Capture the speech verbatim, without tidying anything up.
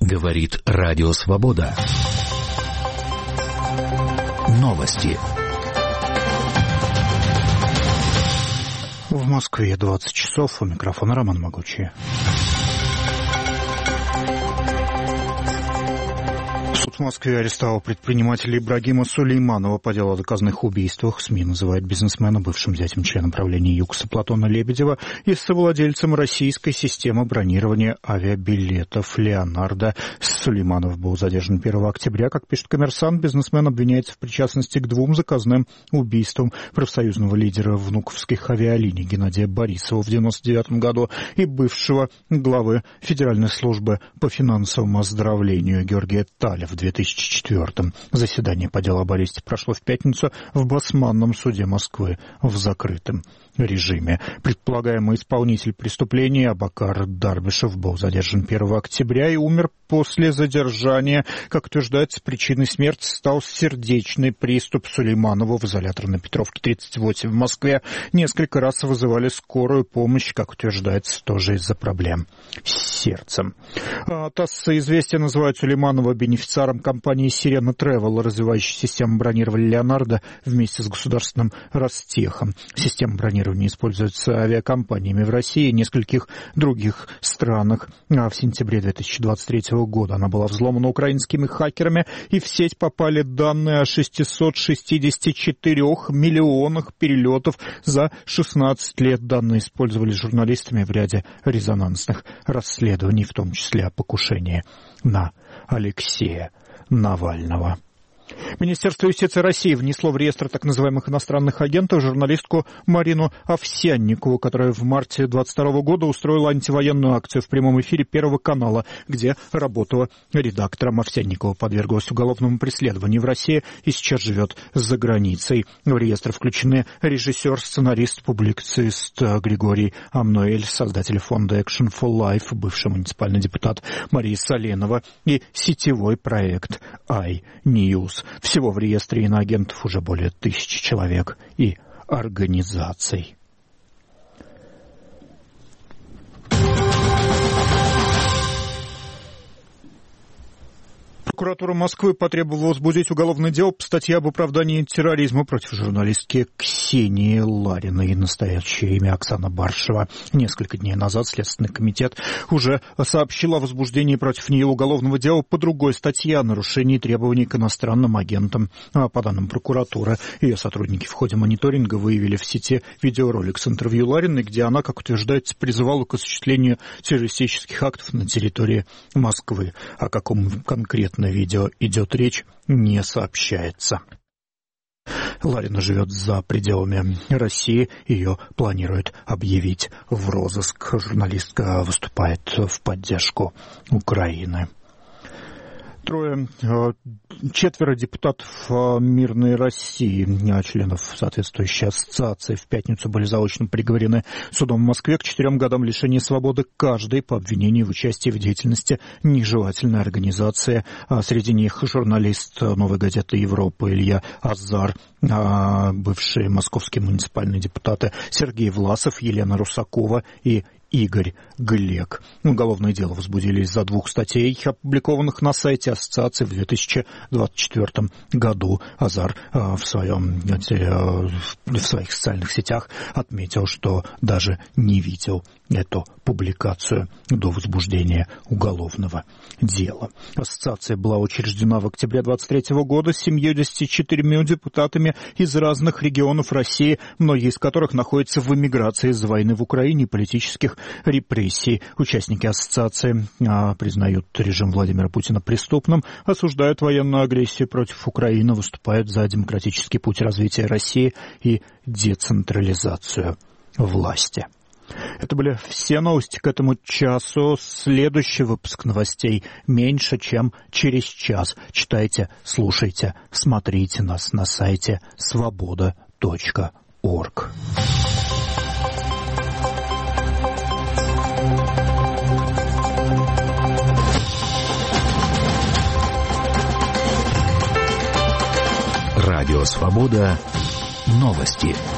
Говорит Радио Свобода. Новости. В Москве двадцать часов. У микрофона Роман Могучий. Суд в Москве арестовал предпринимателя Ибрагима Сулейманова по делу о доказанных убийствах. СМИ называют бизнесмена бывшим зятем члена правления ЮКСа Платона Лебедева и совладельцем российской системы бронирования авиабилетов Леонардо. Сулейманов был задержан первого октября. Как пишет «Коммерсант», бизнесмен обвиняется в причастности к двум заказным убийствам профсоюзного лидера внуковских авиалиний Геннадия Борисова в девяносто девятом году и бывшего главы Федеральной службы по финансовому оздоровлению Георгия Таля в две тысячи четвёртом. Заседание по делу об аресте прошло в пятницу в Басманном суде Москвы в закрытом режиме. Предполагаемый исполнитель преступления Абакар Дарбишев был задержан первого октября и умер после задержания. Как утверждается, причиной смерти стал сердечный приступ. Сулейманова в изолятор на Петровке тридцать восемь в Москве несколько раз вызывали скорую помощь, как утверждается, тоже из-за проблем с сердцем. ТАСС и «Известия» называют Сулейманова бенефициаром компании «Сирена Тревел», развивающей систему бронирования «Леонардо» вместе с государственным Ростехом. Система бронирования используется авиакомпаниями в России и нескольких других странах. А в сентябре две тысячи двадцать третьего года она была взломана украинскими хакерами, и в сеть попали данные о шестистах шестидесяти четырёх миллионах перелетов за шестнадцать лет. Данные использовались журналистами в ряде резонансных расследований, в том числе о покушении на Алексея Навального. Министерство юстиции России внесло в реестр так называемых иностранных агентов журналистку Марину Овсянникову, которая в марте двадцать второго года устроила антивоенную акцию в прямом эфире Первого канала, где работала редактором. Овсянникова подверглась уголовному преследованию в России и сейчас живет за границей. В реестр включены режиссер, сценарист, публицист Григорий Амнуэль, создатель фонда Action for Life, бывший муниципальный депутат Мария Соленова и сетевой проект iNews. Всего в реестре иноагентов уже более тысячи человек и организаций. Прокуратура Москвы потребовала возбудить уголовное дело по статье об оправдании терроризма против журналистки Ксении Лариной, настоящее имя Оксана Баршева. Несколько дней назад Следственный комитет уже сообщил о возбуждении против нее уголовного дела по другой статье о нарушении требований к иностранным агентам. По данным прокуратуры, ее сотрудники в ходе мониторинга выявили в сети видеоролик с интервью Лариной, где она, как утверждается, призывала к осуществлению террористических актов на территории Москвы. О каком конкретно видео идет речь, не сообщается. Ларина живет за пределами России, ее планируют объявить в розыск. Журналистка выступает в поддержку Украины. Трое, четверо депутатов «Мирной России», членов соответствующей ассоциации, в пятницу были заочно приговорены судом в Москве к четырем годам лишения свободы каждый по обвинению в участии в деятельности нежелательной организации. Среди них журналист «Новой газеты Европы» Илья Азар, бывшие московские муниципальные депутаты Сергей Власов, Елена Русакова и Игорь Глек. Уголовное дело возбудили из-за двух статей, опубликованных на сайте ассоциации в две тысячи двадцать четвёртом году. Азар в, своем, в своих социальных сетях отметил, что даже не видел эту публикацию до возбуждения уголовного дела. Ассоциация была учреждена в октябре двадцать третьего года семьюдесятью четырьмя депутатами из разных регионов России, многие из которых находятся в эмиграции из-за войны в Украине и политических репрессий. Участники ассоциации а, признают режим Владимира Путина преступным, осуждают военную агрессию против Украины, выступают за демократический путь развития России и децентрализацию власти. Это были все новости к этому часу. Следующий выпуск новостей меньше, чем через час. Читайте, слушайте, смотрите нас на сайте свобода точка орг. Радио «Свобода». Новости.